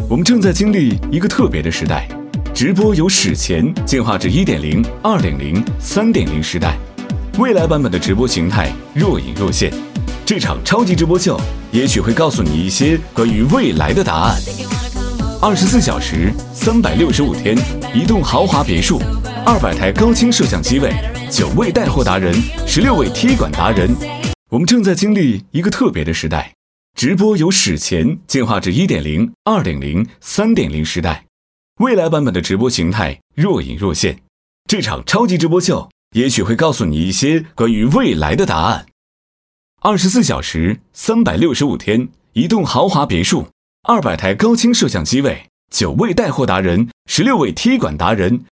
我们正在经历一个特别的时代，直播由史前进化至 1.0、2.0、3.0 时代，未来版本的直播形态若隐若现。这场超级直播秀也许会告诉你一些关于未来的答案。24小时、365天，一栋豪华别墅，200台高清摄像机位，9位带货达人，16位踢馆达人。我们正在经历一个特别的时代，直播由史前进化至 1.0、2.0、3.0 时代，未来版本的直播形态若隐若现。这场超级直播秀也许会告诉你一些关于未来的答案。24小时、365天，一栋豪华别墅，200台高清摄像机位，9位带货达人，16位踢馆达人，